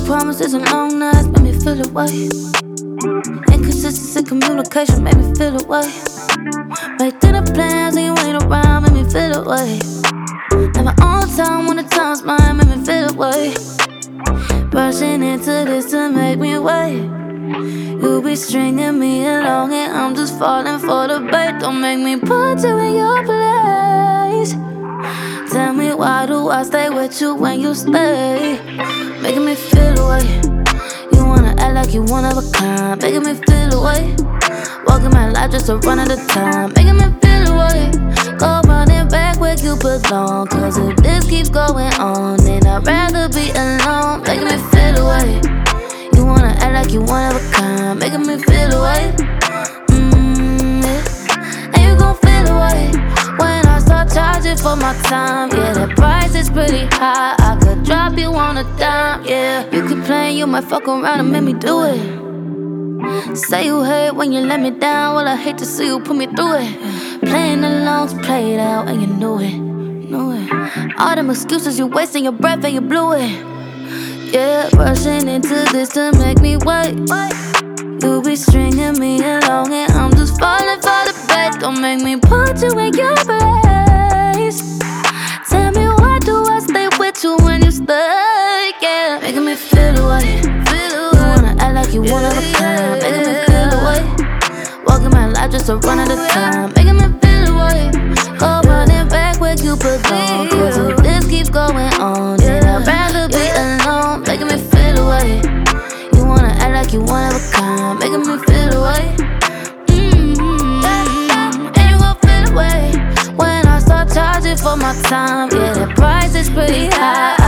promises and long nights made me feel away. Inconsistency communication made me feel away. Make dinner plans and you ain't around made me feel away. At my own time when the time's mine made me feel away. Rushing into this to make me wait. You be stringing me along and I'm just falling for the bait. Don't make me put you in your place. Tell me why do I stay with you when you stay? Making me feel away. You wanna act like you one of a kind. Making me feel away. Walking my life just to run out of time. Making me feel away. Go running back where you belong. Cause if this keeps going on, then I'd rather be alone. Making me feel away. You wanna act like you one of a kind. Making me feel away. Yeah. And you gon' feel away when I start charging for my time. Yeah, that price is pretty high. I could drop you on a dime. Yeah, you keep playing, you might fuck around and make me do it. Say you hate when you let me down. Well, I hate to see you put me through it. Playing along, play it out, and you knew it. All them excuses, you wasting your breath and you blew it. Yeah, rushing into this to make me wait. You be stringing me along and I'm just falling for the bait. Don't make me put you in your place. Tell me why do I stay with you when you stay? Yeah, making me feel away. You wanna act like you one of a kind. Making me feel away. Walking my life just to run out of time. Making me feel away. Go running back where you belong. Cause if this keeps going on, then I'd rather be alone. Making me feel away. You wanna act like you one of a kind. Making me feel away. And you gon' feel away when I start charging for my time. Yeah, that price is pretty high.